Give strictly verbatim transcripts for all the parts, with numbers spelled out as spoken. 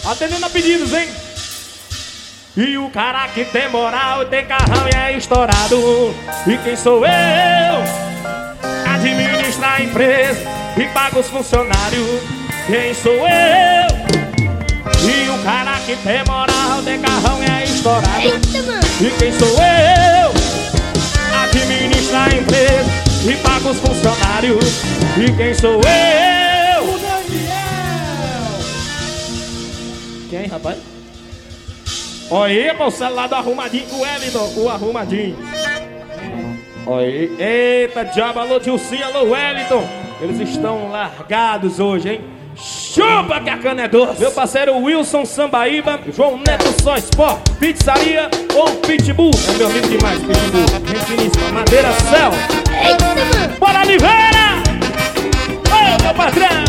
Atendendo a pedidos, hein? E o cara que tem moral, tem carrão e é estourado. E quem sou eu? Administra a empresa e paga os funcionários. Quem sou eu? E o cara que tem moral, tem carrão e é estourado. E quem sou eu? Administra a empresa e paga os funcionários. E quem sou eu? O Daniel! Quem, rapaz? Olha aí, o celular do arrumadinho, o Wellington, o arrumadinho. Olha aí, eita diabo, alô Dilcinho, alô Wellington. Eles estão largados hoje, hein? Chupa que a cana é doce. Meu parceiro Wilson Sambaíba, João Neto Só Sport, Pizzaria ou Pitbull. É meu amigo demais, Pitbull. Gente finíssima, Madeira Céu. Eita, mano! Bora, Oliveira! Ô, meu patrão!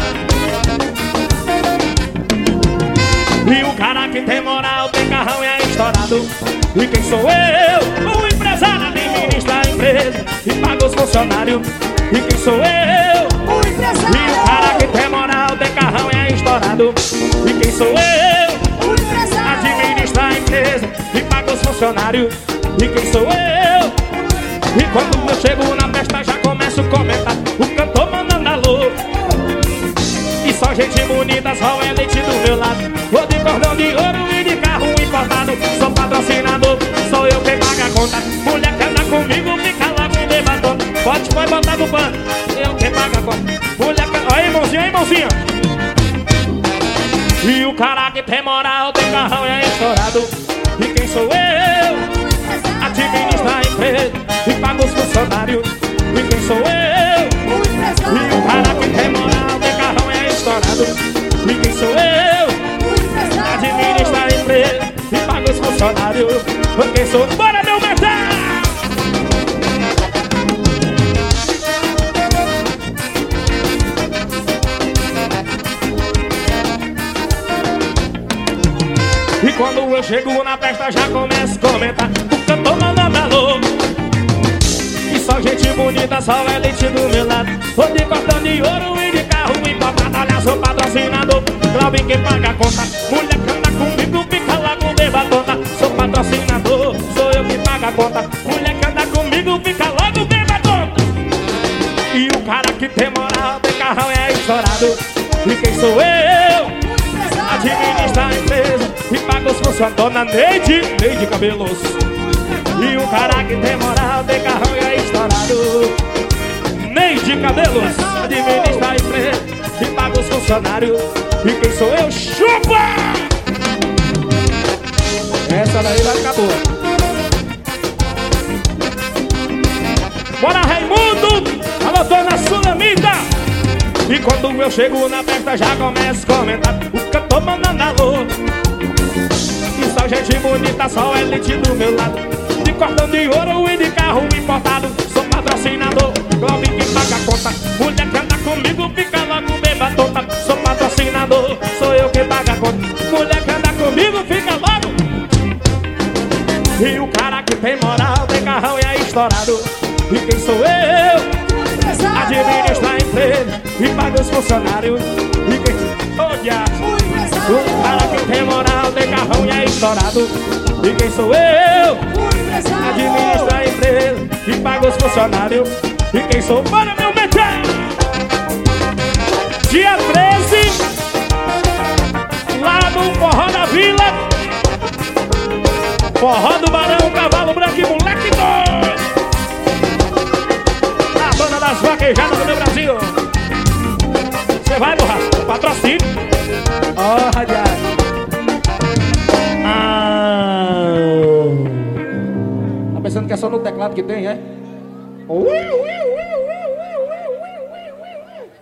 E o cara que tem moral, tem carrão e é estourado. E quem sou eu? O empresário administra a empresa e paga os funcionários. E quem sou eu? O empresário! E o cara que tem moral, tem carrão e é estourado. E quem sou eu? O empresário! Administra a empresa e paga os funcionários. E quem sou eu? E quando eu chego na festa já começo a comentar. O cantor mandando alô. E só gente bonita, só elite do meu lado. Vou de cordão de ouro e de carro importado. Sou patrocinador, sou eu quem paga a conta. Mulher que anda comigo, fica logo um debatão. Pode, pode botar no banco, eu quem paga a conta. Mulher que... Olha aí, irmãozinha, aí, irmãozinha. E o cara que tem moral, tem carrão e é estourado. E quem sou eu? Administra a empresa e paga os funcionários. E quem sou eu? O empresário! E o cara que tem moral, tem carrão e é estourado. E quem sou eu? O empresário! Administra a empresa e paga os funcionários. E quem sou? Bora, meu metal! E quando eu chego na festa já começo a comentar. O cantor mandando alô. E só gente bonita, só elite do meu lado. Vou de cordão de ouro e de carro importado. Olha, sou patrocinador, Claubinho que paga a conta. Mulher que anda comigo, fica lá com debatona. Sou patrocinador, sou eu que paga a conta. Mulher que anda comigo, fica logo debatona. E o cara que tem moral, tem carrão é estourado. E quem sou eu? Administra a empresa e paga os funcionários. Dona Neide, Neide Cabelos. E um cara que tem moral, tem carrão e é estourado. Neide Cabelos. Administra a empresa e paga os funcionários. E quem sou eu? Chupa! Essa daí vai ficar boa. Bora, Raimundo! Alô, dona Sulamita! E quando eu chego na festa já começo a comentar. O cantor mandando alô. E só gente bonita, só elite do meu lado. De cordão de ouro e de carro importado. Sou patrocinador, Claubinho que paga a conta. Mulher que anda comigo, fica logo debatona. Sou patrocinador, sou eu que paga a conta. Mulher que anda comigo, fica logo. E o cara que tem moral, tem carrão e é estourado. E quem sou eu? Administra a empresa e paga os funcionários. E quem... Oh, diabo. O cara que tem moral, tem carrão e é estourado. E quem sou eu? Administra a empresa e paga os funcionários. E quem sou? Bora, meu metal! Dia treze, lá no Forró da Vila. Forró do Barão, Cavalo Branco e Moleque doido. Dona das vaquejadas do meu Brasil. Você vai, borra? Patrocínio. Ó, oh, radiado. Ah. Tá pensando que é só no teclado que tem, é? Ui, ui.